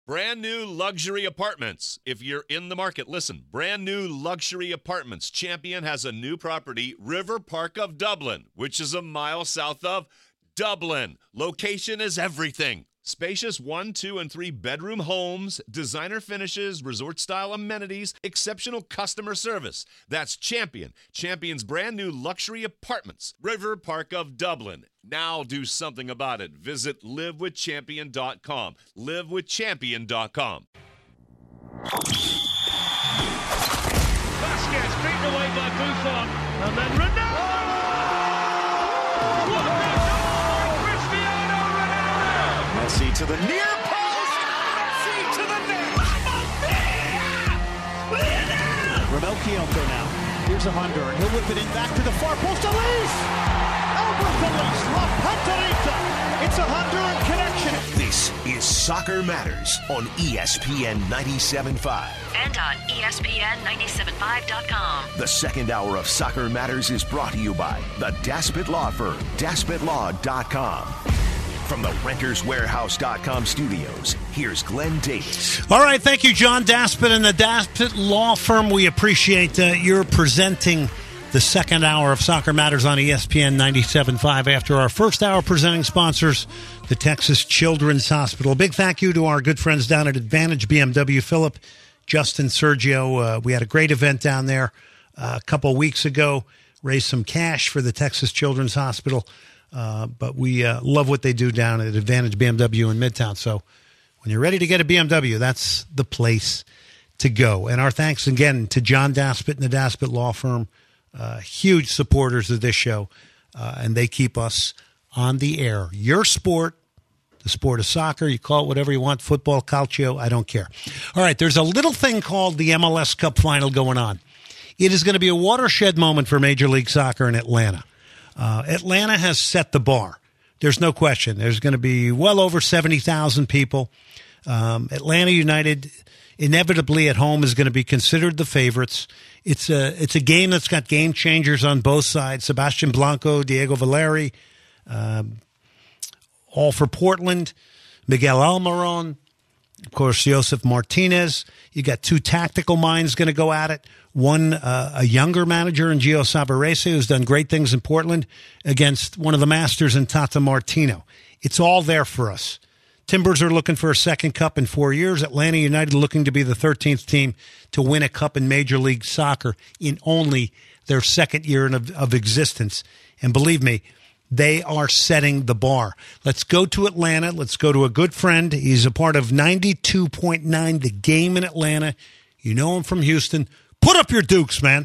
Brand new luxury apartments. If you're in the market, listen. Brand new luxury apartments. Champion has a new property, River Park of Dublin, which is a mile south of Dublin. Location is everything. Spacious 1, 2, and 3 bedroom homes, designer finishes, resort-style amenities, exceptional customer service. That's Champion. Champion's brand new luxury apartments. River Park of Dublin. Now do something about it. Visit livewithchampion.com. livewithchampion.com. Vasquez beaten away by Buffon. And then Ronaldo! What a goal by Cristiano Ronaldo! Messi to the near post. Messi to the net. Romel Kyoto now. Here's a Honduran. He'll whip it in back to the far post. Elise! Albert Elise. La Panterita. It's a Honduran connection. This is Soccer Matters on ESPN 97.5. And on ESPN975.com. The second hour of Soccer Matters is brought to you by the Daspit Law Firm, DaspitLaw.com. From the RentersWarehouse.com studios, here's Glenn Davis. All right, thank you, John Daspit and the Daspit Law Firm. We appreciate your presenting the second hour of Soccer Matters on ESPN 97.5 after our first hour presenting sponsors, the Texas Children's Hospital. A big thank you to our good friends down at Advantage BMW, Philip, Justin, Sergio. We had a great event down there a couple weeks ago, raised some cash for the Texas Children's Hospital. But we love what they do down at Advantage BMW in Midtown. So when you're ready to get a BMW, that's the place to go. And our thanks again to John Daspit and the Daspit Law Firm, huge supporters of this show, and they keep us on the air. Your sport, the sport of soccer, you call it whatever you want, football, calcio, I don't care. All right, there's a little thing called the MLS Cup Final going on. It is going to be a watershed moment for Major League Soccer in Atlanta. Atlanta has set the bar. There's no question. There's going to be well over 70,000 people. Atlanta United, inevitably at home, is going to be considered the favorites. It's a game that's got game changers on both sides. Sebastian Blanco, Diego Valeri, all for Portland. Miguel Almiron, of course, Josef Martinez. You got two tactical minds going to go at it. One, a younger manager in Gio Savarese, who's done great things in Portland, against one of the masters in Tata Martino. It's all there for us. Timbers are looking for a second cup in 4 years. Atlanta United looking to be the 13th team to win a cup in Major League Soccer in only their second year of existence. And believe me, they are setting the bar. Let's go to Atlanta. Let's go to a good friend. He's a part of 92.9 The Game in Atlanta. You know him from Houston. Put up your Dukes, man.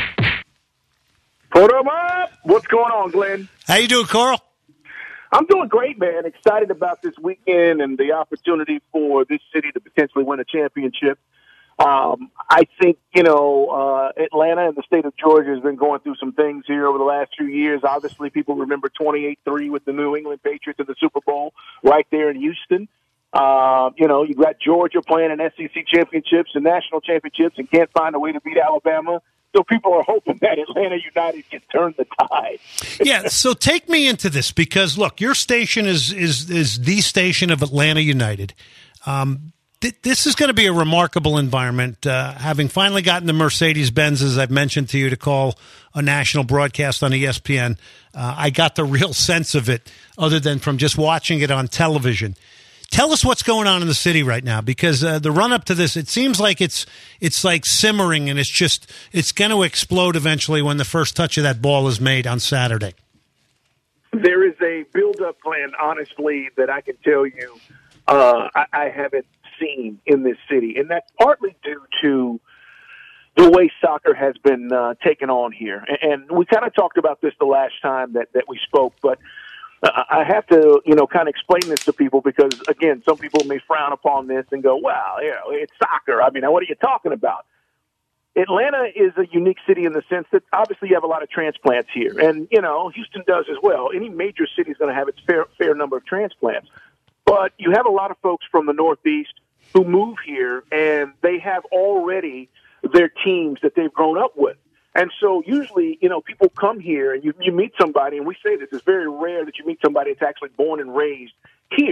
Put them up. What's going on, Glenn? How you doing, Carl? I'm doing great, man. Excited about this weekend and the opportunity for this city to potentially win a championship. I think, Atlanta and the state of Georgia has been going through some things here over the last few years. Obviously, people remember 28-3 with the New England Patriots in the Super Bowl right there in Houston. You got Georgia playing in SEC championships and national championships and can't find a way to beat Alabama. So people are hoping that Atlanta United can turn the tide. Yeah, so take me into this because, look, your station is the station of Atlanta United. This is going to be a remarkable environment. Having finally gotten the Mercedes-Benz, as I've mentioned to you, to call a national broadcast on ESPN, I got the real sense of it other than from just watching it on television. Tell us what's going on in the city right now, because the run-up to this, it seems like it's like simmering, and it's going to explode eventually when the first touch of that ball is made on Saturday. There is a build-up plan, honestly, that I can tell you I haven't seen in this city, and that's partly due to the way soccer has been taken on here. And we kind of talked about this the last time that we spoke, but I have to, kind of explain this to people because, again, some people may frown upon this and go, well, it's soccer. I mean, what are you talking about? Atlanta is a unique city in the sense that obviously you have a lot of transplants here. And, Houston does as well. Any major city is going to have its fair number of transplants. But you have a lot of folks from the Northeast who move here, and they have already their teams that they've grown up with. And so usually, people come here and you meet somebody, and we say this, it's very rare that you meet somebody that's actually born and raised here.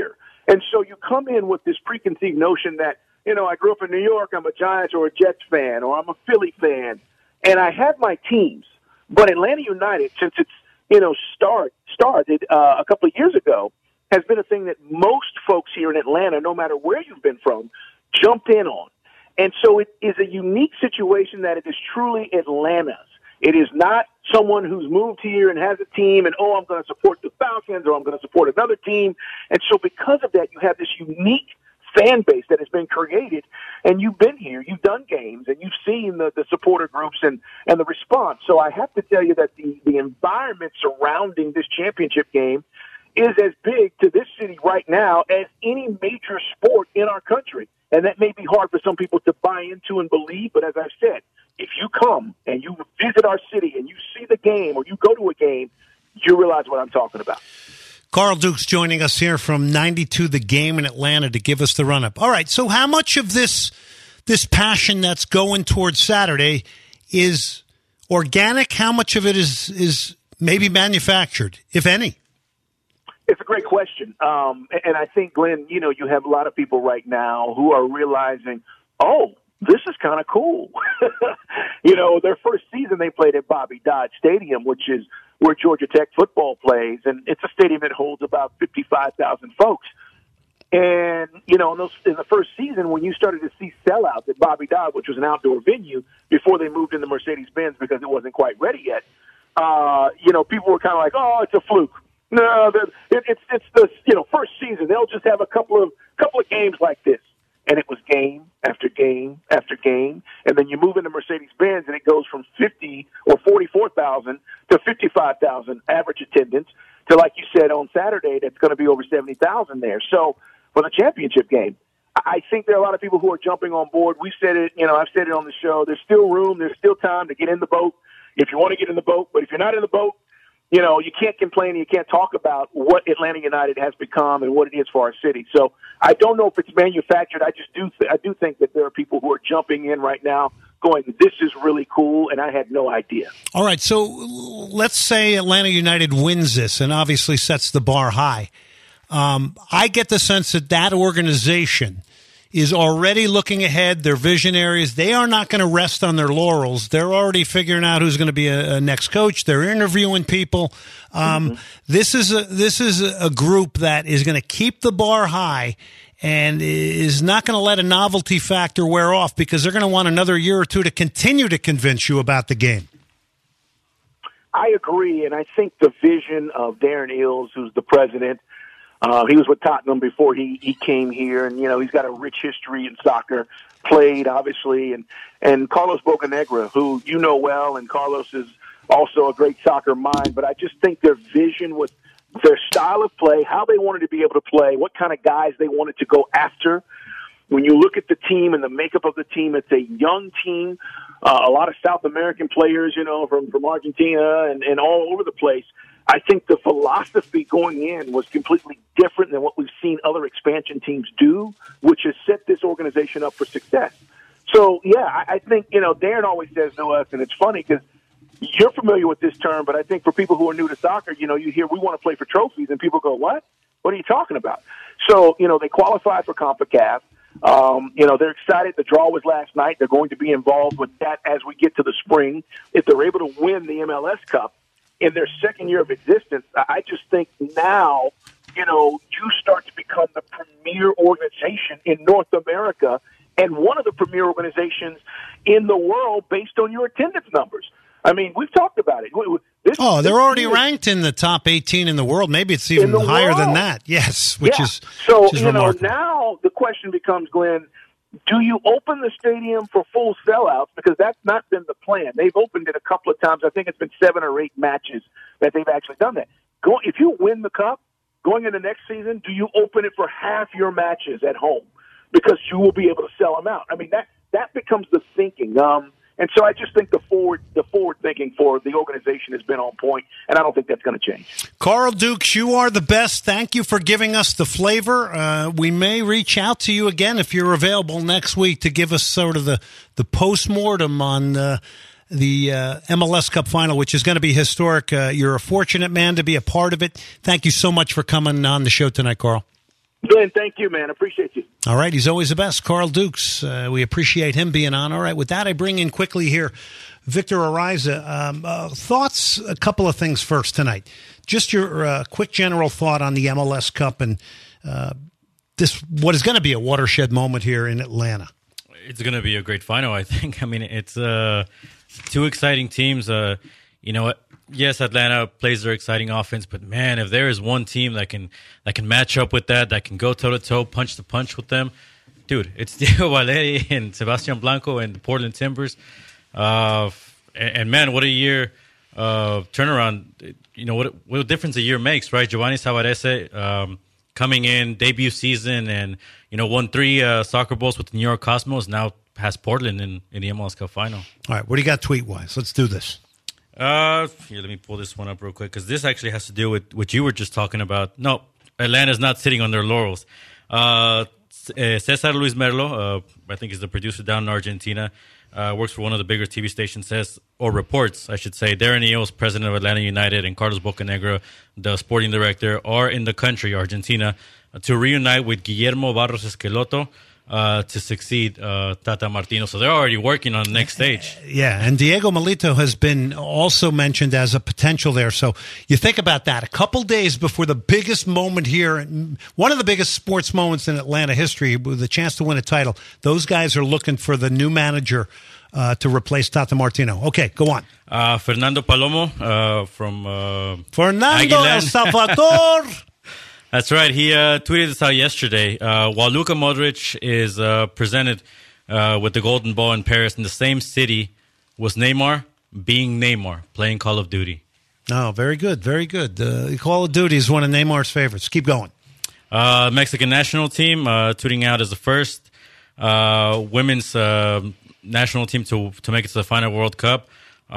And so you come in with this preconceived notion that, I grew up in New York, I'm a Giants or a Jets fan, or I'm a Philly fan, and I have my teams. But Atlanta United, since it's, started a couple of years ago, has been a thing that most folks here in Atlanta, no matter where you've been from, jumped in on. And so it is a unique situation that it is truly Atlanta's. It is not someone who's moved here and has a team and, I'm going to support the Falcons or I'm going to support another team. And so because of that, you have this unique fan base that has been created, and you've been here, you've done games, and you've seen the supporter groups and the response. So I have to tell you that the environment surrounding this championship game is as big to this city right now as any major sport in our country. And that may be hard for some people to buy into and believe, but as I've said, if you come and you visit our city and you see the game or you go to a game, you realize what I'm talking about. Carl Dukes joining us here from 92 The Game in Atlanta to give us the run-up. All right, so how much of this passion that's going towards Saturday is organic? How much of it is maybe manufactured, if any? It's a great question. And I think, Glenn, you have a lot of people right now who are realizing, this is kind of cool. Their first season they played at Bobby Dodd Stadium, which is where Georgia Tech football plays, and it's a stadium that holds about 55,000 folks. And, in the first season, when you started to see sellouts at Bobby Dodd, which was an outdoor venue, before they moved into Mercedes-Benz because it wasn't quite ready yet, people were kind of like, it's a fluke. No, it's the first season. They'll just have a couple of games like this. And it was game after game after game. And then you move into Mercedes-Benz, and it goes from 50 or 44,000 to 55,000 average attendance to, like you said, on Saturday, that's going to be over 70,000 there. So for the championship game, I think there are a lot of people who are jumping on board. We've said it, I've said it on the show. There's still room. There's still time to get in the boat if you want to get in the boat. But if you're not in the boat, you can't complain and you can't talk about what Atlanta United has become and what it is for our city. So I don't know if it's manufactured. I do think that there are people who are jumping in right now going, this is really cool, and I had no idea. All right, so let's say Atlanta United wins this and obviously sets the bar high. I get the sense that organization is already looking ahead. They're visionaries. They are not going to rest on their laurels. They're already figuring out who's going to be a next coach. They're interviewing people. This is a group that is going to keep the bar high and is not going to let a novelty factor wear off because they're going to want another year or two to continue to convince you about the game. I agree, and I think the vision of Darren Eales, who's the president, he was with Tottenham before he came here, and he's got a rich history in soccer, played obviously, and Carlos Bocanegra, who you know well, and Carlos is also a great soccer mind. But I just think their vision with their style of play, how they wanted to be able to play, what kind of guys they wanted to go after. When you look at the team and the makeup of the team, it's a young team, a lot of South American players, from Argentina and all over the place. I think the philosophy going in was completely different than what we've seen other expansion teams do, which has set this organization up for success. So, I think, Darren always says to us, and it's funny because you're familiar with this term, but I think for people who are new to soccer, you hear we want to play for trophies, and people go, what? What are you talking about? So, they qualified for CONCACAF. They're excited. The draw was last night. They're going to be involved with that as we get to the spring. If they're able to win the MLS Cup in their second year of existence, I just think now, you start to become the premier organization in North America and one of the premier organizations in the world based on your attendance numbers. I mean, we've talked about it. They're already ranked in the top 18 in the world. Maybe it's even higher than that. Yes, which is remarkable. Now the question becomes, Glenn, do you open the stadium for full sellouts? Because that's not been the plan. They've opened it a couple of times. I think it's been 7 or 8 matches that they've actually done that. If you win the Cup, going into next season, do you open it for half your matches at home? Because you will be able to sell them out. I mean, that becomes the thinking. And so I just think the forward thinking for the organization has been on point, and I don't think that's going to change. Carl Dukes, you are the best. Thank you for giving us the flavor. We may reach out to you again if you're available next week to give us sort of the postmortem on the MLS Cup final, which is going to be historic. You're a fortunate man to be a part of it. Thank you so much for coming on the show tonight, Carl. Glenn, thank you, man. Appreciate you. All right, he's always the best. Carl Dukes, we appreciate him being on. All right, with that, I bring in quickly here Victor Ariza. Thoughts, a couple of things first tonight. Just your quick general thought on the MLS Cup and this, what is going to be a watershed moment here in Atlanta. It's going to be a great final, I think. I mean, it's two exciting teams. You know what? Yes, Atlanta plays their exciting offense, but man, if there is one team that can match up with that can go toe to toe, punch to punch with them, dude, it's Diego Valeri and Sebastian Blanco and the Portland Timbers. And man, what a year turnaround! You know what difference a year makes, right? Giovanni Savarese coming in debut season and won 3 soccer bowls with the New York Cosmos. Now has Portland in the MLS Cup final. All right, what do you got tweet wise? Let's do this. Here, let me pull this one up real quick because this actually has to do with what you were just talking about. No, Atlanta's not sitting on their laurels. Cesar Luis Merlo, I think is the producer down in Argentina, works for one of the bigger TV stations, says, or reports, I should say, Darren Eales, president of Atlanta United, and Carlos Bocanegra, the sporting director, are in the country, Argentina, to reunite with Guillermo Barros Esqueloto to succeed Tata Martino. So they're already working on the next stage. Yeah, and Diego Milito has been also mentioned as a potential there. So you think about that. A couple days before the biggest moment here, one of the biggest sports moments in Atlanta history, with a chance to win a title, those guys are looking for the new manager to replace Tata Martino. Okay, go on. Fernando Palomo from Fernando Aguilar. El Salvador. That's right. He tweeted this out yesterday. While Luka Modric is presented with the Golden Ball in Paris, in the same city was Neymar being Neymar, playing Call of Duty. Oh, very good, very good. Call of Duty is one of Neymar's favorites. Keep going. Mexican national team tweeting out as the first women's national team to make it to the final World Cup.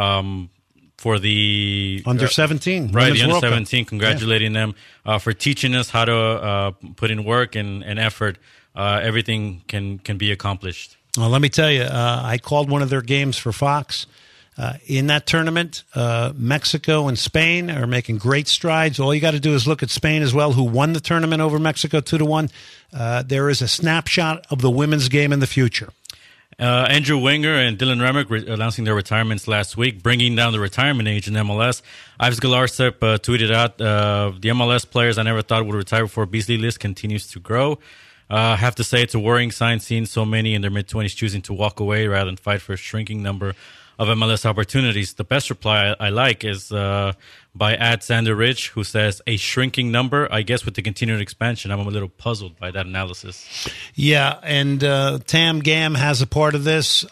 For the under 17, right? The under 17, congratulating them for teaching us how to put in work and effort. Everything can be accomplished. Well, let me tell you, I called one of their games for Fox. In that tournament, Mexico and Spain are making great strides. All you got to do is look at Spain as well, who won the tournament over Mexico 2-1. There is a snapshot of the women's game in the future. Andrew Wenger and Dylan Remick announcing their retirements last week, bringing down the retirement age in MLS. Ives Galarcep tweeted out, the MLS players I never thought would retire before Beasley list continues to grow. I have to say it's a worrying sign seeing so many in their mid-20s choosing to walk away rather than fight for a shrinking number of MLS opportunities. The best reply I like is by @SanderRich, who says, a shrinking number, I guess with the continued expansion. I'm a little puzzled by that analysis. Yeah, and Tam Gam has a part of this.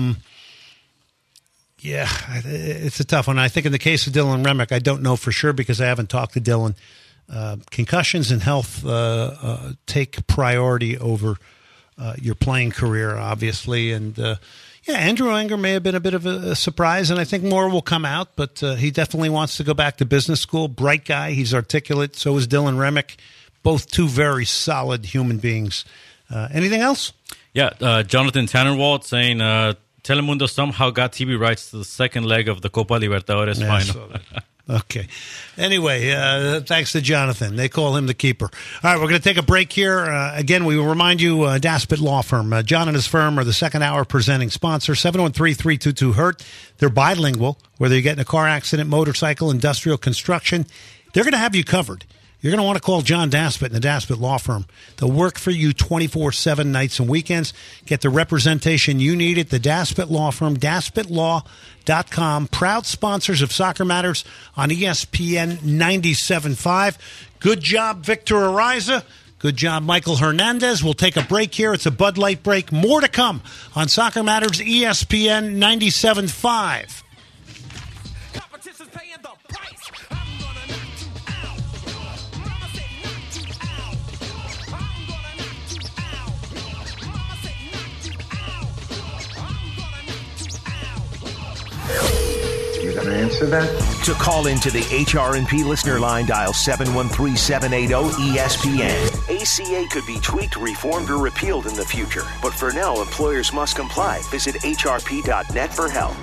Yeah, it's a tough one. I think in the case of Dylan Remick, I don't know for sure because I haven't talked to Dylan. Concussions and health take priority over your playing career, obviously, and yeah, Andrew Wenger may have been a bit of a surprise, and I think more will come out, but he definitely wants to go back to business school. Bright guy. He's articulate. So is Dylan Remick. Both two very solid human beings. Anything else? Yeah, Jonathan Tannerwald saying Telemundo somehow got TV rights to the second leg of the Copa Libertadores final. Okay. Anyway, thanks to Jonathan. They call him the keeper. All right, we're going to take a break here. Again, we will remind you, Daspit Law Firm. John and his firm are the second hour presenting sponsor, 713-322-HURT. They're bilingual, whether you get in a car accident, motorcycle, industrial, construction. They're going to have you covered. You're going to want to call John Daspit and the Daspit Law Firm. They'll work for you 24/7 nights and weekends. Get the representation you need at the Daspit Law Firm, DaspitLaw.com. Proud sponsors of Soccer Matters on ESPN 97.5. Good job, Victor Ariza. Good job, Michael Hernandez. We'll take a break here. It's a Bud Light break. More to come on Soccer Matters, ESPN 97.5. Competition's paying the price. I'm gonna knock you out. Mama said knock you out. I'm gonna knock you out. Mama said knock you out. I'm gonna knock you out. You gonna answer that? To call into the HRNP listener line, dial 713-780-ESPN. ACA could be tweaked, reformed, or repealed in the future. But for now, employers must comply. Visit hrp.net for help.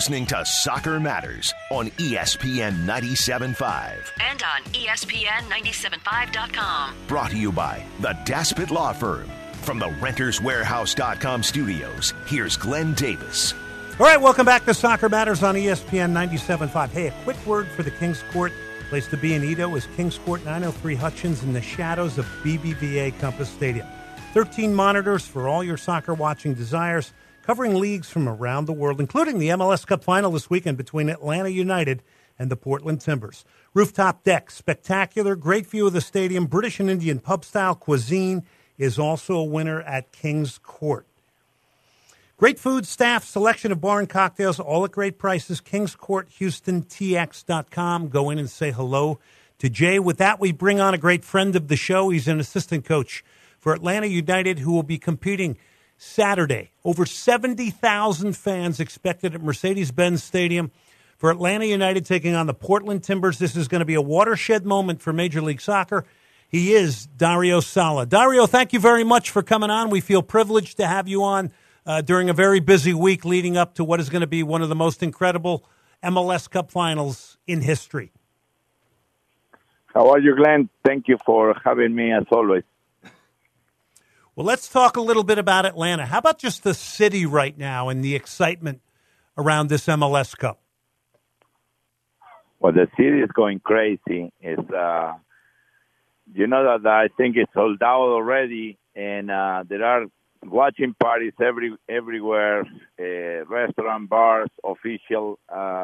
listening to Soccer Matters on ESPN 97.5. And on ESPN975.com. Brought to you by the Daspit Law Firm. From the RentersWarehouse.com studios, here's Glenn Davis. All right, welcome back to Soccer Matters on ESPN 97.5. Hey, a quick word for the Kings Court. Place to be in Edo is Kings Court 903 Hutchins in the shadows of BBVA Compass Stadium. 13 monitors for all your soccer watching desires, covering leagues from around the world, including the MLS Cup final this weekend between Atlanta United and the Portland Timbers. Rooftop deck, spectacular, great view of the stadium, British and Indian pub-style cuisine is also a winner at Kings Court. Great food, staff, selection of bar and cocktails, all at great prices. Kings Court, HoustonTX.com. Go in and say hello to Jay. With that, we bring on a great friend of the show. He's an assistant coach for Atlanta United, who will be competing Saturday. Over 70,000 fans expected at Mercedes-Benz Stadium for Atlanta United taking on the Portland Timbers. This is going to be a watershed moment for Major League Soccer. He is Dario Sala. Dario, thank you very much for coming on. We feel privileged to have you on during a very busy week leading up to what is going to be one of the most incredible MLS Cup finals in history. How are you, Glenn? Thank you for having me, as always. Well, let's talk a little bit about Atlanta. How about just the city right now and the excitement around this MLS Cup? Well, the city is going crazy. It's, you know that I think it's sold out already, and there are watching parties everywhere, restaurant, bars, official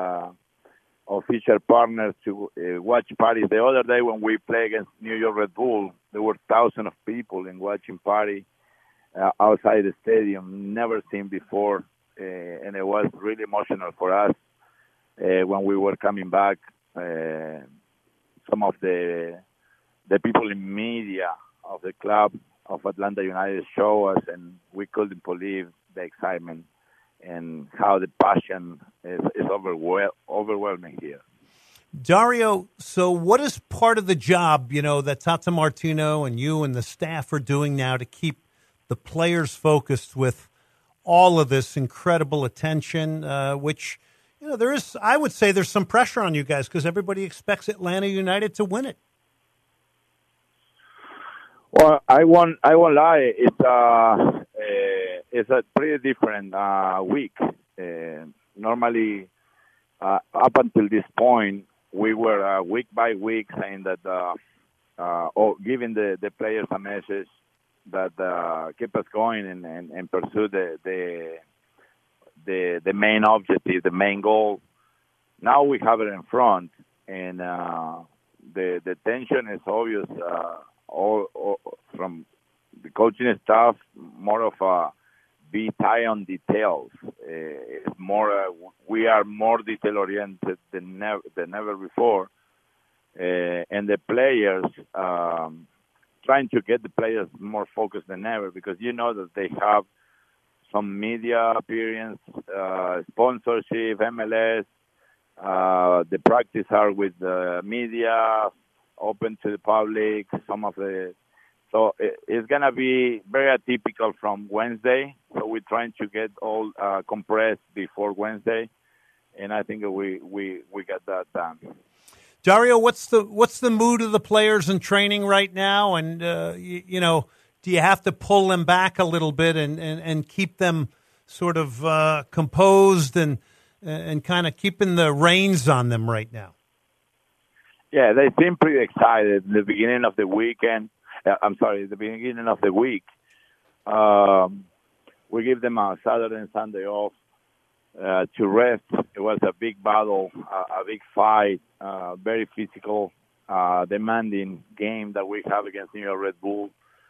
partners to watch parties. The other day when we played against New York Red Bull, there were thousands of people in watching party outside the stadium, never seen before, and it was really emotional for us when we were coming back. Some of the people in media of the club of Atlanta United show us, and we couldn't believe the excitement and how the passion is overwhelming here. Dario, so what is part of the job, that Tata Martino and you and the staff are doing now to keep the players focused with all of this incredible attention, which, there is, I would say there's some pressure on you guys because everybody expects Atlanta United to win it. Well, I won't lie. It's a pretty different week. Normally, up until this point, we were week by week saying that, giving the players a message that keep us going and pursue the main objective, the main goal. Now we have it in front, and the tension is obvious. All from the coaching staff, more of a be tight on details. It's more we are more detail oriented than ever before, and the players trying to get the players more focused than ever because that they have some media appearance, sponsorship, MLS. The practice are with the media, open to the public. So it's gonna be very atypical from Wednesday. So we're trying to get all compressed before Wednesday, and I think we got that done. Dario, what's the mood of the players in training right now? And do you have to pull them back a little bit and keep them sort of composed and kind of keeping the reins on them right now? Yeah, they seem pretty excited at the beginning of the weekend. The beginning of the week. We give them a Saturday and Sunday off to rest. It was a big battle, a big fight, very physical, demanding game that we have against New York Red Bull.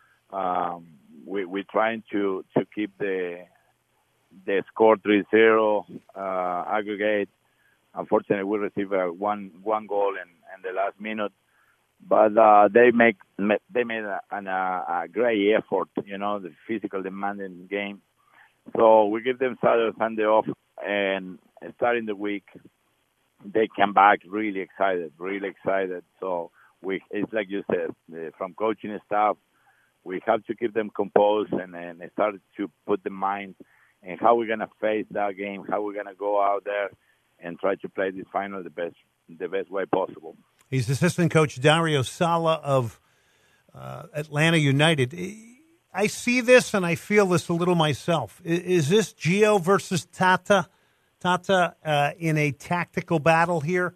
We're trying to keep the score 3-0 aggregate. Unfortunately, we received one goal in the last minute, but they made a great effort. The physical demanding game. So we give them Saturday, Sunday off, and starting the week, they come back really excited. So it's like you said, from coaching staff, we have to keep them composed and start to put the mind and how we're gonna face that game, how we're gonna go out there and try to play this final the best way possible. He's assistant coach Dario Sala of Atlanta United. I see this and I feel this a little myself. Is this Gio versus Tata in a tactical battle here?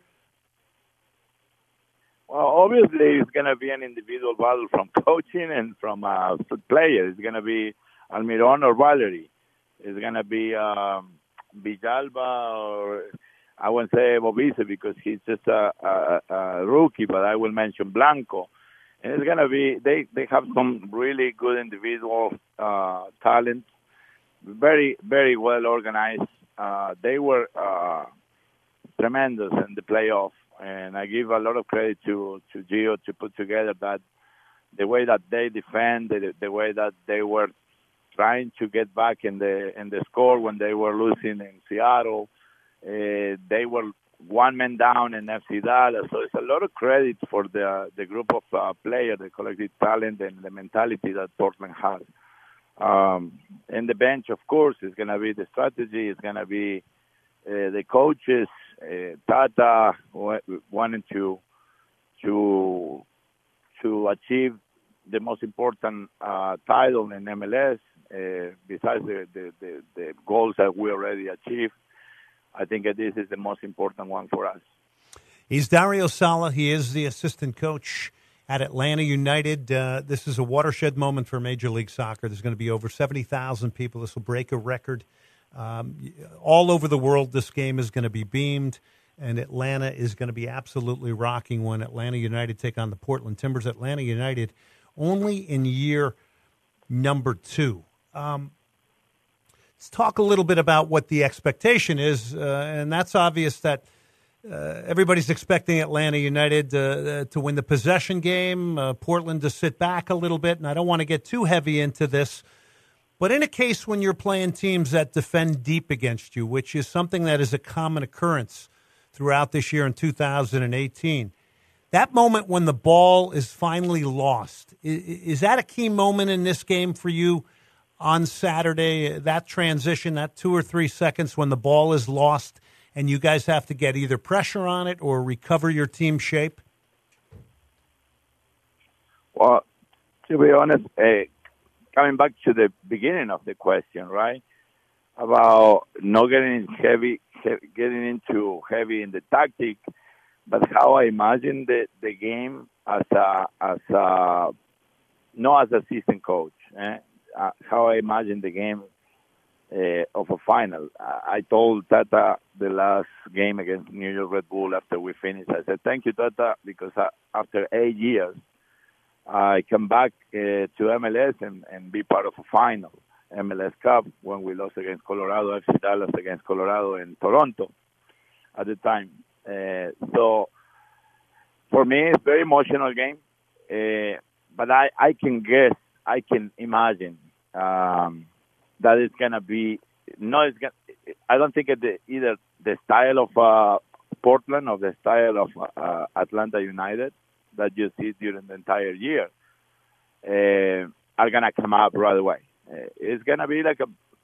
Well, obviously, it's going to be an individual battle from coaching and from players. It's going to be Almiron or Valerie. It's going to be Villalba or I won't say Bobise because he's just a rookie, but I will mention Blanco. And it's going to be, they have some really good individual talent, very, very well organized. They were tremendous in the playoff, and I give a lot of credit to Gio to put together that the way that they defend, the way that they were trying to get back in the score when they were losing in Seattle. They were one man down in FC Dallas, so it's a lot of credit for the group of players, the collective talent, and the mentality that Portland has. And the bench, of course, is going to be the strategy. It's going to be the coaches. Tata wanting to achieve the most important title in MLS. Besides the goals that we already achieved, I think that this is the most important one for us. He's Dario Sala. He is the assistant coach at Atlanta United. This is a watershed moment for Major League Soccer. There's going to be over 70,000 people. This will break a record. All over the world, this game is going to be beamed, and Atlanta is going to be absolutely rocking when Atlanta United take on the Portland Timbers. Atlanta United only in year number 2. Let's talk a little bit about what the expectation is, and that's obvious that everybody's expecting Atlanta United to win the possession game, Portland to sit back a little bit, and I don't want to get too heavy into this. But in a case when you're playing teams that defend deep against you, which is something that is a common occurrence throughout this year in 2018, that moment when the ball is finally lost, is that a key moment in this game for you on Saturday, that transition, that 2 or 3 seconds when the ball is lost and you guys have to get either pressure on it or recover your team shape? Well, to be honest, coming back to the beginning of the question, right, about not getting getting into heavy in the tactic, but how I imagine the game as not as a season coach, how I imagine the game of a final. I told Tata the last game against New York Red Bull after we finished, I said, thank you, Tata, because after 8 years, I come back to MLS and be part of a final, MLS Cup, when we lost against Colorado, FC Dallas against Colorado and Toronto at the time. So for me, it's a very emotional game, but I can guess, I can imagine that it's going to be, I don't think either the style of Portland or the style of Atlanta United that you see during the entire year are going to come up right away. It's going to be like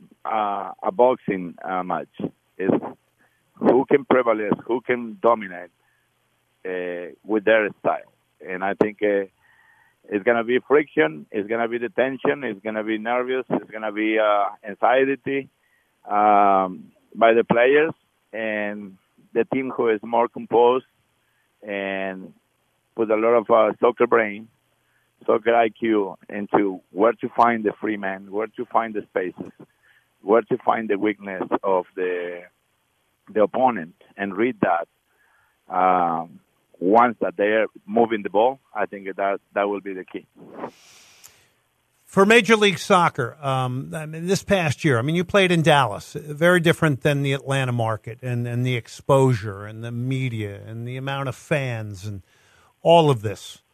a boxing match. It's who can prevalence, who can dominate with their style. And I think it's going to be friction, it's going to be the tension, it's going to be nervous, it's going to be anxiety by the players, and the team who is more composed and put a lot of soccer brain, soccer IQ into where to find the free man, where to find the spaces, where to find the weakness of the opponent, and read that. Once that they're moving the ball, I think that will be the key. For Major League Soccer, this past year, you played in Dallas, very different than the Atlanta market, and the exposure and the media and the amount of fans and all of this.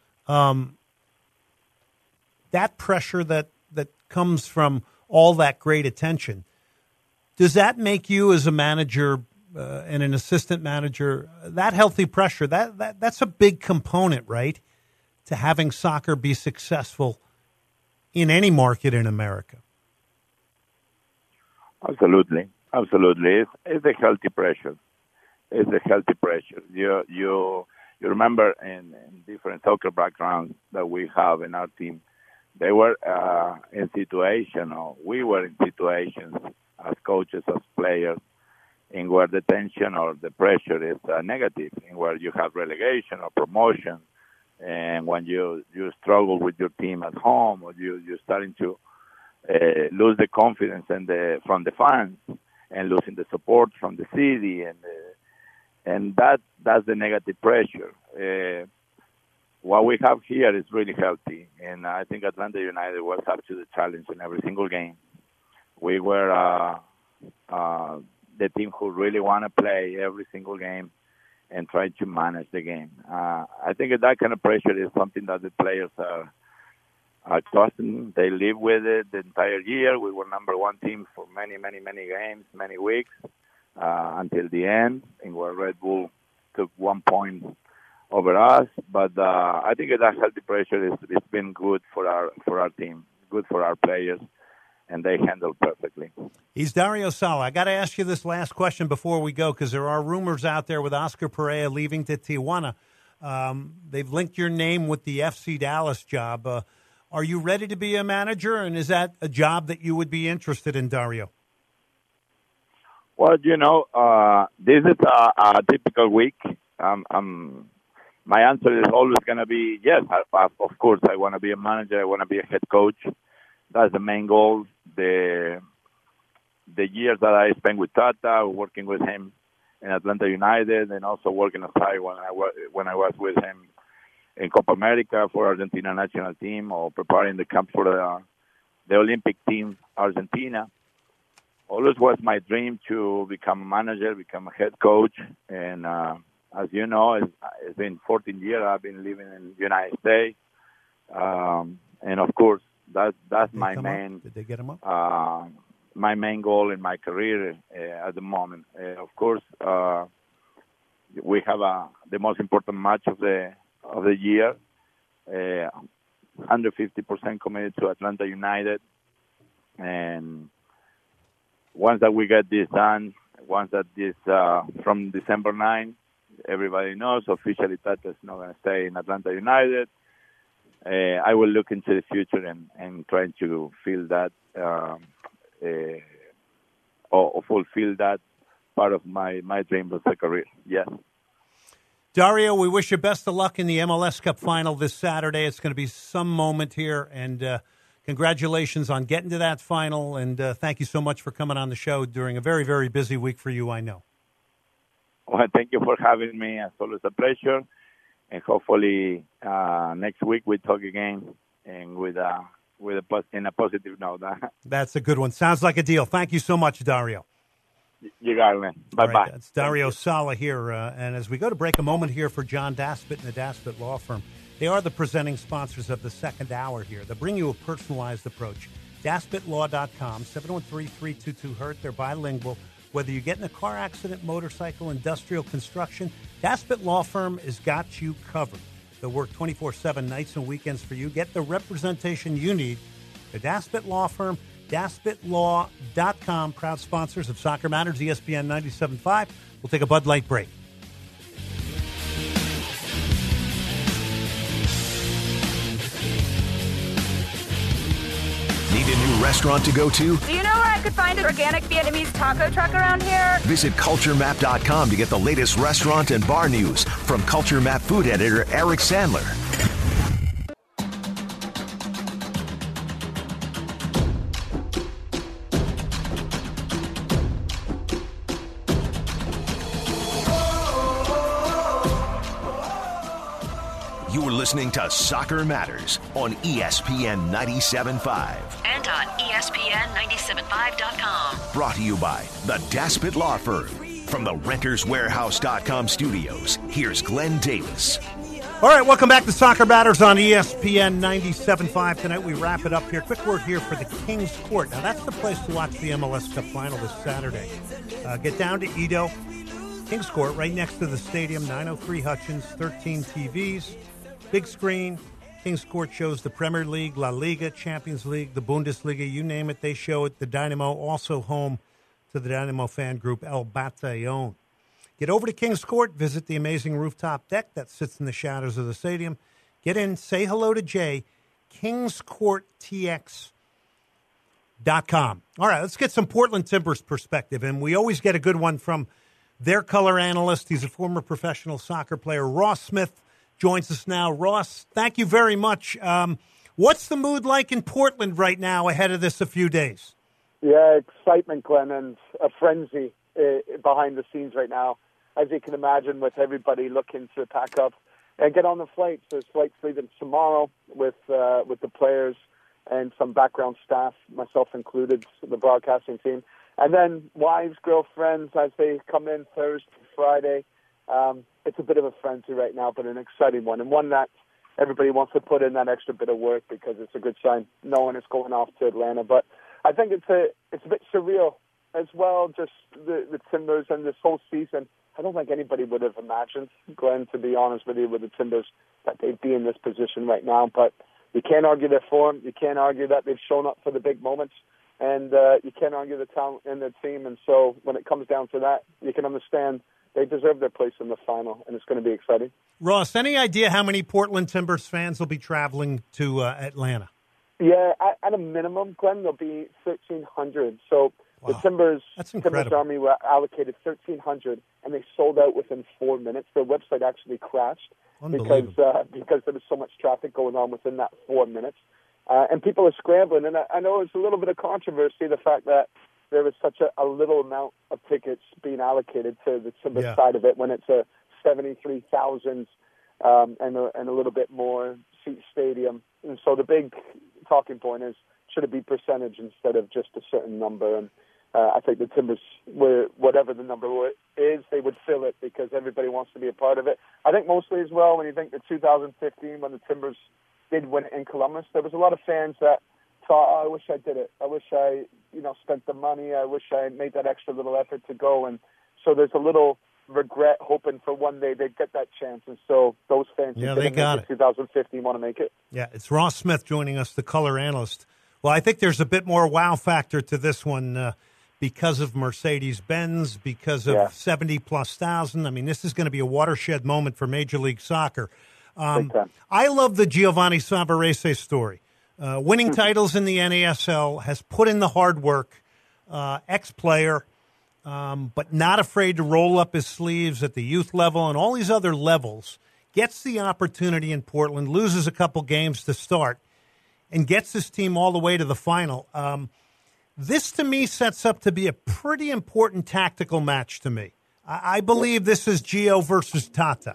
That pressure that comes from all that great attention, does that make you as a manager and an assistant manager, that healthy pressure, that's a big component, right, to having soccer be successful in any market in America? Absolutely. It's a healthy pressure. It's a healthy pressure. You remember in different soccer backgrounds that we have in our team, they were in situation, or we were in situations as coaches, as players, in where the tension or the pressure is negative, in where you have relegation or promotion, and when you struggle with your team at home, or you're starting to lose the confidence from the fans, and losing the support from the city, and that's the negative pressure. What we have here is really healthy, and I think Atlanta United was up to the challenge in every single game. We were the team who really want to play every single game and try to manage the game. I think that kind of pressure is something that the players are accustomed. They live with it the entire year. We were number one team for many, many, many games, many weeks, until the end, in where Red Bull took 1 point over us. But I think that healthy pressure it's been good for our team, good for our players, and they handle perfectly. He's Dario Sala. I got to ask you this last question before we go, because there are rumors out there with Oscar Pereira leaving to Tijuana. They've linked your name with the FC Dallas job. Are you ready to be a manager, and is that a job that you would be interested in, Dario? Well, this is a typical week. My answer is always going to be yes. Of course, I want to be a manager. I want to be a head coach. That's the main goal. The years that I spent with Tata, working with him in Atlanta United, and also working aside when I was with him in Copa America for Argentina national team, or preparing the camp for the Olympic team, Argentina. Always was my dream to become a manager, become a head coach. And as you know, it's been 14 years I've been living in the United States. And of course, that's my main. Did they get him up? My main goal in my career at the moment. Of course, we have the most important match of the year. 150% committed to Atlanta United, and once that we get this done, once that this from December 9, everybody knows officially Tata is not going to stay in Atlanta United. I will look into the future and try to fill that or fulfill that part of my dream of the career. Yes. Dario, we wish you best of luck in the MLS Cup final this Saturday. It's going to be some moment here, and congratulations on getting to that final, and thank you so much for coming on the show during a very, very busy week for you, I know. Well, thank you for having me. It's always a pleasure, and hopefully next week we talk again, and in a positive note. That's a good one. Sounds like a deal. Thank you so much, Dario. You got it, man. Bye-bye. Right, that's Dario Sala here. And as we go to break, a moment here for John Daspit and the Daspit Law Firm. They are the presenting sponsors of the second hour here. They bring you a personalized approach. DaspitLaw.com, 713-322-HURT. They're bilingual. Whether you get in a car accident, motorcycle, industrial, construction, Daspit Law Firm has got you covered. They'll work 24/7 nights and weekends for you. Get the representation you need. The Daspit Law Firm, DaspitLaw.com, proud sponsors of Soccer Matters, ESPN 97.5. We'll take a Bud Light break. Need a new restaurant to go to? Do you know where I could find an organic Vietnamese taco truck around here? Visit CultureMap.com to get the latest restaurant and bar news from Culture Map food editor Eric Sandler. You're listening to Soccer Matters on ESPN 97.5. And on ESPN975.com. Brought to you by the Daspit Law Firm. From the RentersWarehouse.com studios, here's Glenn Davis. All right, welcome back to Soccer Matters on ESPN 97.5. Tonight we wrap it up here. Quick word here for the King's Court. Now, that's the place to watch the MLS Cup final this Saturday. Get down to Edo, King's Court, right next to the stadium, 903 Hutchins, 13 TVs. Big screen. King's Court shows the Premier League, La Liga, Champions League, the Bundesliga, you name it, they show it. The Dynamo, also home to the Dynamo fan group El Batallon. Get over to Kings Court, visit the amazing rooftop deck that sits in the shadows of the stadium. Get in, say hello to Jay, kingscourttx.com. All right, let's get some Portland Timbers perspective, and we always get a good one from their color analyst. He's a former professional soccer player. Ross Smith joins us now. Ross, thank you very much. What's the mood like in Portland right now ahead of this a few days? Yeah, excitement, Glenn, and a frenzy behind the scenes right now. As you can imagine, with everybody looking to pack up and get on the flights. There's flights leaving tomorrow with the players and some background staff, myself included, the broadcasting team. And then wives, girlfriends, as they come in Thursday, Friday. It's a bit of a frenzy right now, but an exciting one, and one that everybody wants to put in that extra bit of work because it's a good sign knowing it's going off to Atlanta. But I think it's a bit surreal as well, just the Timbers and this whole season. I don't think anybody would have imagined, Glenn, to be honest with you, with the Timbers, that they'd be in this position right now. But you can't argue their form. You can't argue that they've shown up for the big moments. And you can't argue the talent in their team. And so when it comes down to that, you can understand they deserve their place in the final, and it's going to be exciting. Ross, any idea how many Portland Timbers fans will be traveling to Atlanta? Yeah, at a minimum, Glenn, there'll be 1,300. So the Timbers Army were allocated 1,300, and they sold out within 4 minutes. Their website actually crashed because there was so much traffic going on within that 4 minutes. And people are scrambling. And I know it's a little bit of controversy, the fact that there was such a little amount of tickets being allocated to the Timbers side of it when it's a 73,000 and a little bit more seat stadium. And so the big talking point is, should it be percentage instead of just a certain number? And I think the Timbers, whatever the number is, they would fill it because everybody wants to be a part of it. I think mostly as well, when you think the 2015, when the Timbers did win it in Columbus, there was a lot of fans that thought, I wish I did it. I wish I, spent the money. I wish I made that extra little effort to go. And so there's a little regret, hoping for one day they'd get that chance. And so those fans who they got it 2015 want to make it. Yeah, it's Ross Smith joining us, the color analyst. Well, I think there's a bit more wow factor to this one because of Mercedes-Benz, because of 70-plus thousand. I mean, this is going to be a watershed moment for Major League Soccer. I love the Giovanni Savarese story. Winning titles in the NASL, has put in the hard work, ex-player, but not afraid to roll up his sleeves at the youth level and all these other levels, gets the opportunity in Portland, loses a couple games to start, and gets his team all the way to the final. This, to me, sets up to be a pretty important tactical match to me. I believe this is Gio versus Tata.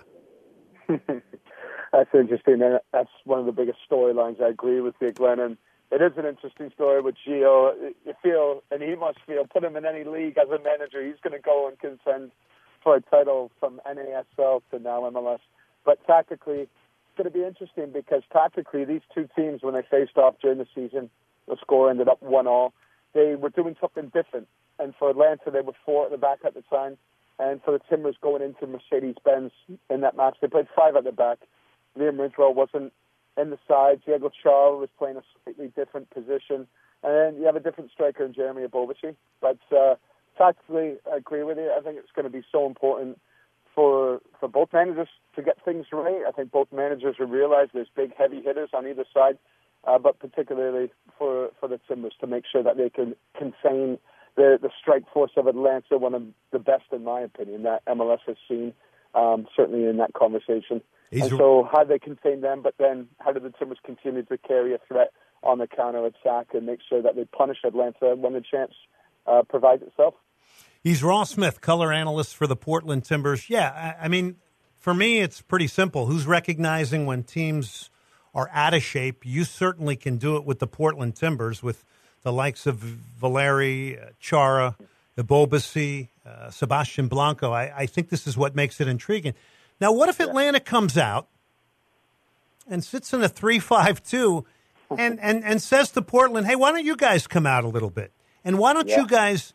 That's interesting. That's one of the biggest storylines. I agree with you, Glenn. And it is an interesting story with Gio. You feel, and he must feel, put him in any league as a manager, he's going to go and contend for a title from NASL to now MLS. But tactically, it's going to be interesting because tactically, these two teams, when they faced off during the season, the score ended up 1-1. They were doing something different. And for Atlanta, they were 4 at the back at the time. And for the Timbers going into Mercedes-Benz in that match, they played 5 at the back. Liam Ridgewell wasn't in the side. Diego Chara was playing a slightly different position. And then you have a different striker in Jeremy Abovici. But tactically, I agree with you. I think it's going to be so important for both managers to get things right. I think both managers will realize there's big, heavy hitters on either side, but particularly for the Timbers to make sure that they can contain the strike force of Atlanta, one of the best, in my opinion, that MLS has seen, certainly in that conversation. And so how do they contain them, but then how do the Timbers continue to carry a threat on the counter-attack and make sure that they punish Atlanta when the chance provides itself? He's Ross Smith, color analyst for the Portland Timbers. Yeah, I mean, for me, it's pretty simple. Who's recognizing when teams are out of shape? You certainly can do it with the Portland Timbers, with the likes of Valeri, Chara, Abovici, Sebastian Blanco. I think this is what makes it intriguing. Now, what if Atlanta comes out and sits in a 3-5-2 and says to Portland, hey, why don't you guys come out a little bit? And why don't you guys,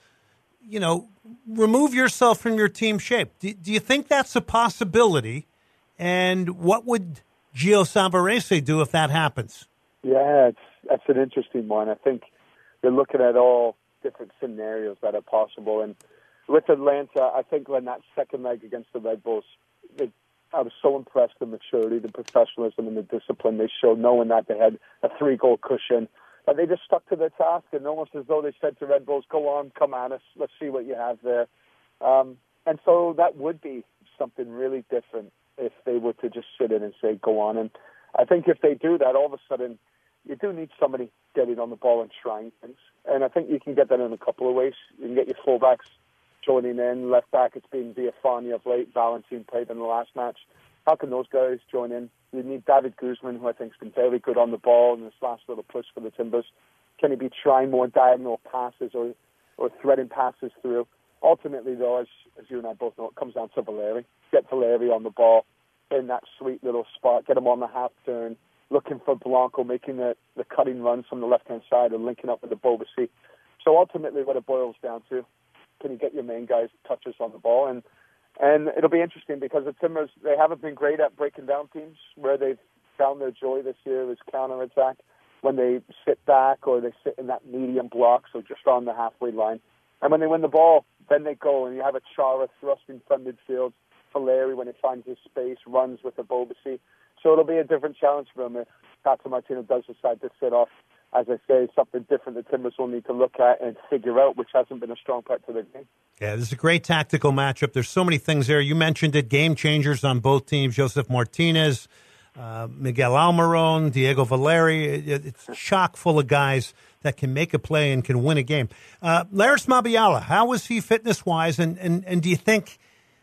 remove yourself from your team shape? Do you think that's a possibility? And what would Gio Savarese do if that happens? Yeah, that's an interesting one. I think you're looking at all different scenarios that are possible. And with Atlanta, I think when that second leg against the Red Bulls, I was so impressed with the maturity, the professionalism, and the discipline they showed, knowing that they had a 3-goal cushion. But they just stuck to their task, and almost as though they said to Red Bulls, go on, come at us, let's see what you have there. And so that would be something really different if they were to just sit in and say, go on. And I think if they do that, all of a sudden, you do need somebody getting on the ball and trying things. And I think you can get that in a couple of ways. You can get your fullbacks joining in. Left back, it's been Villafaña of late. Valentin played in the last match. How can those guys join in? You need David Guzman, who I think has been very good on the ball in this last little push for the Timbers. Can he be trying more diagonal passes or threading passes through? Ultimately, though, as you and I both know, it comes down to Valeri. Get Valeri on the ball in that sweet little spot. Get him on the half turn, looking for Blanco, making the cutting runs from the left-hand side and linking up with the Bobasi. So ultimately what it boils down to, can you get your main guys touches on the ball? And it'll be interesting because the Timbers, they haven't been great at breaking down teams. Where they've found their joy this year is counterattack, when they sit back or they sit in that medium block, so just on the halfway line. And when they win the ball, then they go, and you have a Chara thrusting from midfield. Valeri, when he finds his space, runs with the Bobasi. So it'll be a different challenge for him if Tata Martino does decide to sit off. As I say, something different the Timbers will need to look at and figure out, which hasn't been a strong part to their game. Yeah, this is a great tactical matchup. There's so many things there. You mentioned it, game changers on both teams. Josef Martinez, Miguel Almiron, Diego Valeri. It's chock full of guys that can make a play and can win a game. Larys Mabiala, how is he fitness-wise? And do you think,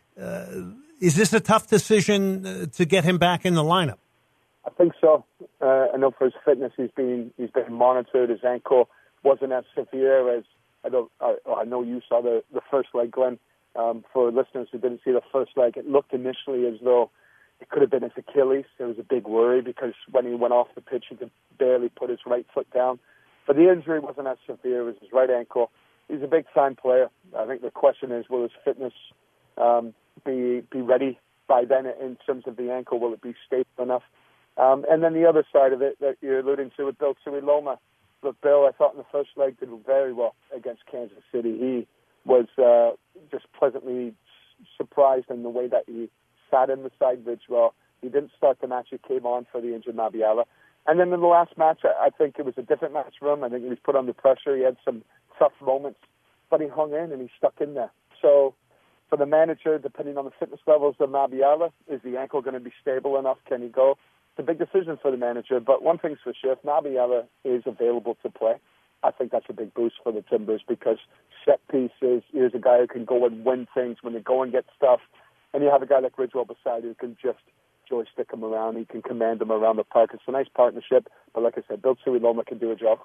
is this a tough decision to get him back in the lineup? I think so. I know for his fitness, he's been monitored. His ankle wasn't as severe as I know you saw the first leg, Glenn. For listeners who didn't see the first leg, it looked initially as though it could have been his Achilles. There was a big worry because when he went off the pitch, he could barely put his right foot down. But the injury wasn't as severe. It was his right ankle. He's a big-time player. I think the question is, will his fitness be ready by then in terms of the ankle? Will it be stable enough? And then the other side of it that you're alluding to with Bill Tuiloma. Look, Bill, I thought in the first leg did very well against Kansas City. He was just pleasantly surprised in the way that he sat in the side bridge well. He didn't start the match. He came on for the injured Mabiala. And then in the last match, I think it was a different match for him. I think he was put under pressure. He had some tough moments, but he hung in and he stuck in there. So for the manager, depending on the fitness levels of Mabiala, is the ankle going to be stable enough? Can he go? It's a big decision for the manager, but one thing's for sure, if Mabiala is available to play, I think that's a big boost for the Timbers because set pieces, here's a guy who can go and win things when they go and get stuff, and you have a guy like Ridgewell beside who can just joystick him around, he can command him around the park. It's a nice partnership, but like I said, Bill Tuiloma can do a job.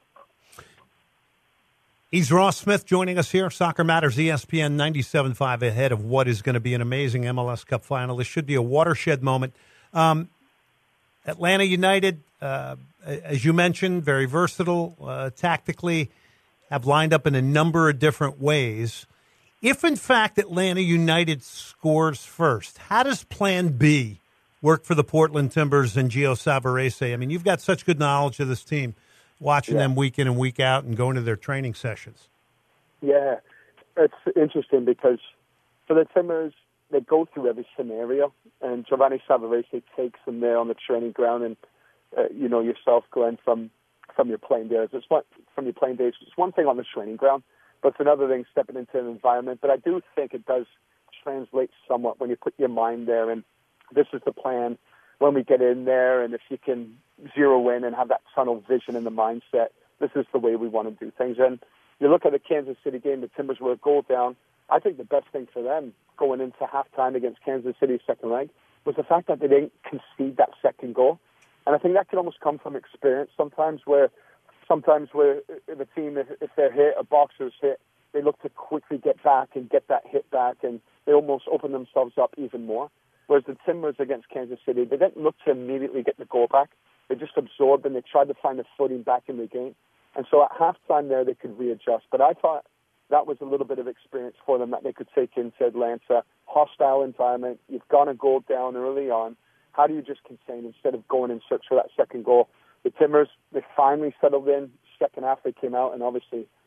He's Ross Smith joining us here. Soccer Matters, ESPN 97.5 ahead of what is going to be an amazing MLS Cup final. This should be a watershed moment. Atlanta United, as you mentioned, very versatile tactically, have lined up in a number of different ways. If, in fact, Atlanta United scores first, how does Plan B work for the Portland Timbers and Gio Savarese? I mean, you've got such good knowledge of this team, watching them week in and week out and going to their training sessions. Yeah, it's interesting because for the Timbers, they go through every scenario, and Giovanni Savarese takes them there on the training ground. And you know yourself, Glenn, from your playing days. It's one thing on the training ground, but it's another thing stepping into an environment. But I do think it does translate somewhat when you put your mind there. And this is the plan when we get in there. And if you can zero in and have that tunnel vision in the mindset, this is the way we want to do things. And you look at the Kansas City game, the Timbers were a goal down. I think the best thing for them going into halftime against Kansas City's second leg was the fact that they didn't concede that second goal. And I think that can almost come from experience sometimes where the team, if they're hit, a boxer's hit, they look to quickly get back and get that hit back, and they almost open themselves up even more. Whereas the Timbers against Kansas City, they didn't look to immediately get the goal back. They just absorbed and they tried to find a footing back in the game. And so at halftime there, they could readjust. But I thought that was a little bit of experience for them that they could take into Atlanta. Hostile environment. You've gone a goal down early on. How do you just contain instead of going in search for that second goal? The Timbers, they finally settled in. Second half, they came out, and obviously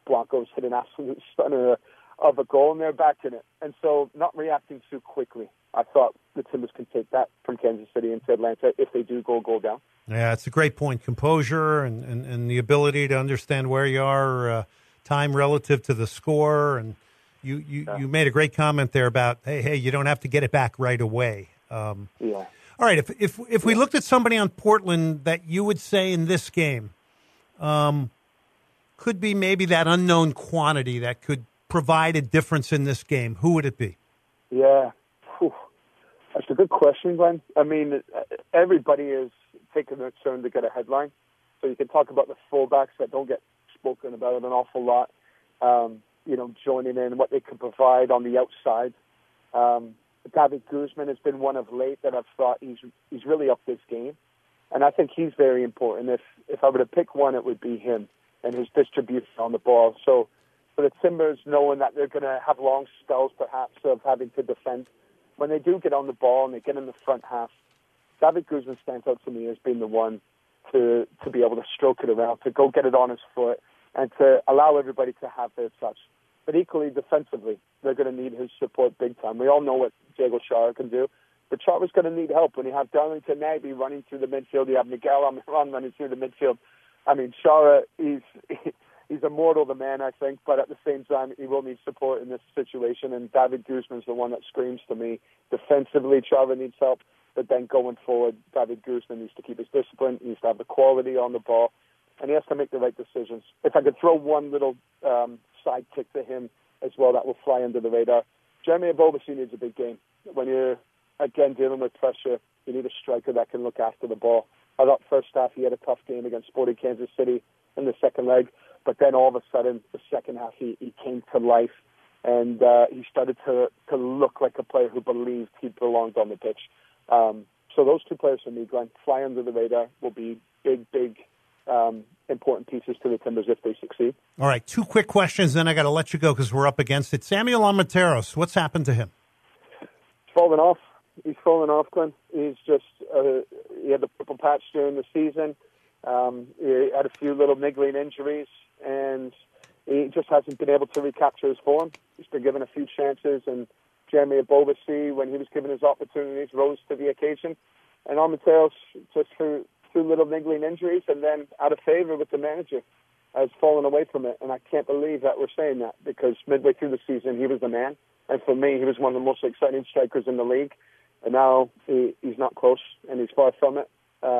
Blancos hit an absolute stunner of a goal, and they're back in it. And so not reacting too quickly. I thought the Timbers can take that from Kansas City into Atlanta if they do goal down. Yeah, it's a great point. Composure and the ability to understand where you are, time relative to the score. And you made a great comment there about, hey, you don't have to get it back right away. Yeah. All right, if we looked at somebody on Portland that you would say in this game could be maybe that unknown quantity that could provide a difference in this game, who would it be? Yeah. Whew. That's a good question, Glenn. I mean, everybody is taking their turn to get a headline. So you can talk about the fullbacks that don't get spoken about an awful lot, joining in what they can provide on the outside. David Guzman has been one of late that I've thought he's really up this game. And I think he's very important. If I were to pick one, it would be him and his distribution on the ball. So for the Timbers, knowing that they're going to have long spells perhaps of having to defend, when they do get on the ball and they get in the front half, David Guzman stands out to me as being the one to be able to stroke it around, to go get it on his foot, and to allow everybody to have their touch. But equally defensively, they're going to need his support big time. We all know what Diego Chara can do, but Chara's going to need help. When you have Darlington Nagbe running through the midfield, you have Miguel Almiron running through the midfield. I mean, Chara, he's immortal, the man, I think, but at the same time, he will need support in this situation, and David Guzman's the one that screams to me. Defensively, Chara needs help, but then going forward, David Guzman needs to keep his discipline, he needs to have the quality on the ball, and he has to make the right decisions. If I could throw one little sidekick to him as well, that will fly under the radar. Jeremy Ebobisse needs a big game. When you're, again, dealing with pressure, you need a striker that can look after the ball. I thought first half he had a tough game against Sporting Kansas City in the second leg, but then all of a sudden, the second half, he came to life, and he started to look like a player who believed he belonged on the pitch. So those two players for me, Glenn, fly under the radar, will be big, important pieces to the Timbers if they succeed. All right, two quick questions, then I got to let you go because we're up against it. Samuel Armenteros, what's happened to him? He's fallen off. He's fallen off, Glenn. He's just, he had the purple patch during the season. He had a few little niggling injuries, and he just hasn't been able to recapture his form. He's been given a few chances, and Jeremy Ebobisse, when he was given his opportunities, rose to the occasion. And Armenteros, just through little niggling injuries and then out of favor with the manager, has fallen away from it. And I can't believe that we're saying that, because midway through the season, he was the man. And for me, he was one of the most exciting strikers in the league. And now he's not close, and he's far from it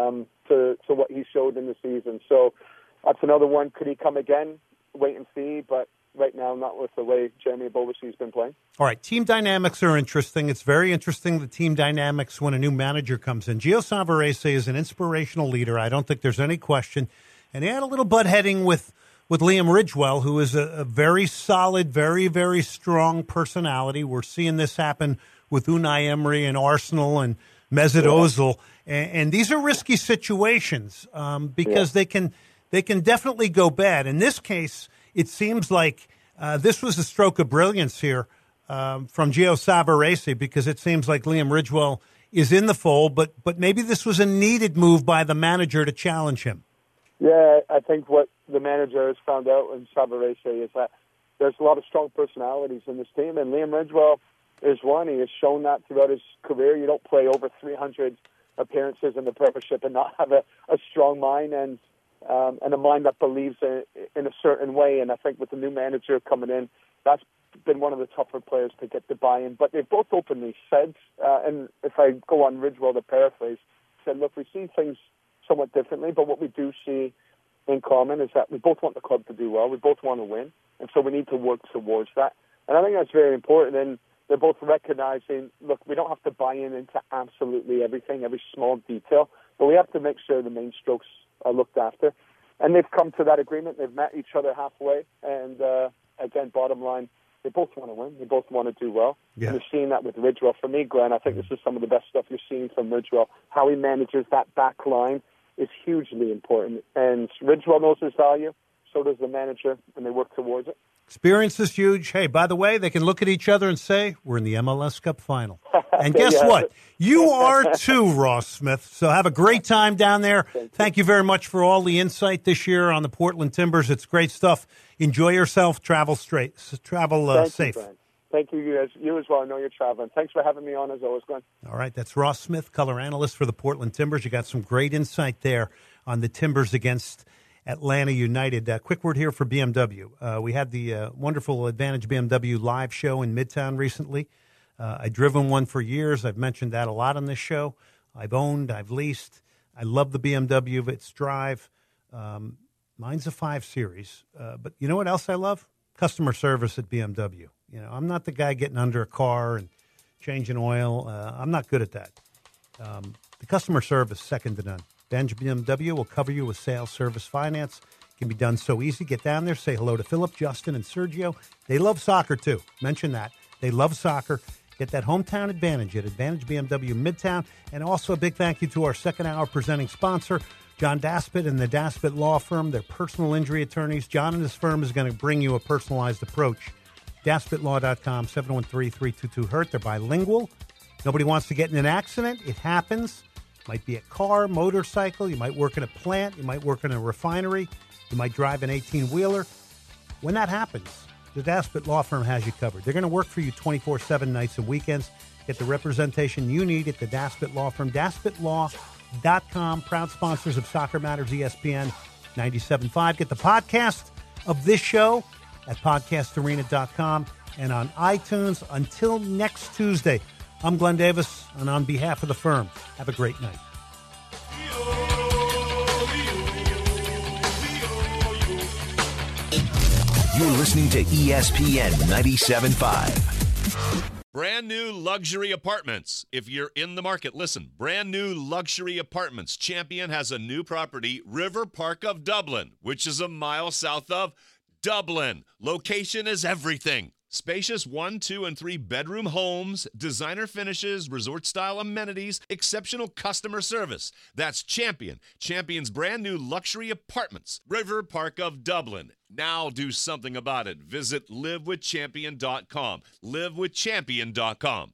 to what he showed in the season. So that's another one. Could he come again? Wait and see. But right now, not with the way Jeremy Ebobisse has been playing. All right, team dynamics are interesting. It's very interesting, the team dynamics when a new manager comes in. Gio Savarese is an inspirational leader. I don't think there's any question. And he had a little butt-heading with Liam Ridgewell, who is a very solid, very, very strong personality. We're seeing this happen with Unai Emery and Arsenal and Mesut Ozil. And these are risky situations because they can definitely go bad. In this case, it seems like this was a stroke of brilliance here from Gio Savarese, because it seems like Liam Ridgewell is in the fold, but maybe this was a needed move by the manager to challenge him. Yeah, I think what the manager has found out in Savarese is that there's a lot of strong personalities in this team, and Liam Ridgewell is one. He has shown that throughout his career. You don't play over 300 appearances in the Premiership and not have a strong mind and a mind that believes in a certain way. And I think with the new manager coming in, that's been one of the tougher players to get the buy-in. But they've both openly said, and if I go on Ridgewell to paraphrase, said, look, we see things somewhat differently, but what we do see in common is that we both want the club to do well. We both want to win. And so we need to work towards that. And I think that's very important. And they're both recognizing, look, we don't have to buy into absolutely everything, every small detail, but we have to make sure the main strokes are looked after. And they've come to that agreement. They've met each other halfway. And, again, bottom line, they both want to win. They both want to do well. Yeah. And you're seeing that with Ridgewell. For me, Glenn, I think this is some of the best stuff you're seeing from Ridgewell. How he manages that back line is hugely important. And Ridgewell knows his value. So does the manager, and they work towards it. Experience is huge. Hey, by the way, they can look at each other and say, we're in the MLS Cup final. And guess Yeah. what? You are too, Ross Smith. So have a great time down there. Thank you very much for all the insight this year on the Portland Timbers. It's great stuff. Enjoy yourself. Travel safe. Thank you, Brent. Thank you, you as well. I know you're traveling. Thanks for having me on, as always, Glenn. All right, that's Ross Smith, color analyst for the Portland Timbers. You got some great insight there on the Timbers against Atlanta United. Quick word here for BMW. We had the wonderful Advantage BMW live show in Midtown recently. I've driven one for years. I've mentioned that a lot on this show. I've owned, I've leased. I love the BMW, its drive. Mine's a 5 Series. But you know what else I love? Customer service at BMW. You know, I'm not the guy getting under a car and changing oil. I'm not good at that. The customer service, second to none. Advantage BMW will cover you with sales, service, finance. It can be done so easy. Get down there, say hello to Philip, Justin, and Sergio. They love soccer, too. Mention that. They love soccer. Get that hometown advantage at Advantage BMW Midtown. And also a big thank you to our second hour presenting sponsor, John Daspit and the Daspit Law Firm. They're personal injury attorneys. John and his firm is going to bring you a personalized approach. DaspitLaw.com, 713-322-HURT. They're bilingual. Nobody wants to get in an accident. It happens. Might be a car, motorcycle. You might work in a plant. You might work in a refinery. You might drive an 18-wheeler. When that happens, the Daspit Law Firm has you covered. They're going to work for you 24/7 nights and weekends. Get the representation you need at the Daspit Law Firm. DaspitLaw.com, proud sponsors of Soccer Matters ESPN 97.5. Get the podcast of this show at podcastarena.com and on iTunes. Until next Tuesday, I'm Glenn Davis, and on behalf of the firm, have a great night. You're listening to ESPN 97.5. Brand new luxury apartments. If you're in the market, listen. Brand new luxury apartments. Champion has a new property, River Park of Dublin, which is a mile south of Dublin. Location is everything. Spacious 1, 2, and 3 bedroom homes, designer finishes, resort-style amenities, exceptional customer service. That's Champion. Champion's brand new luxury apartments, River Park of Dublin. Now do something about it. Visit livewithchampion.com. livewithchampion.com.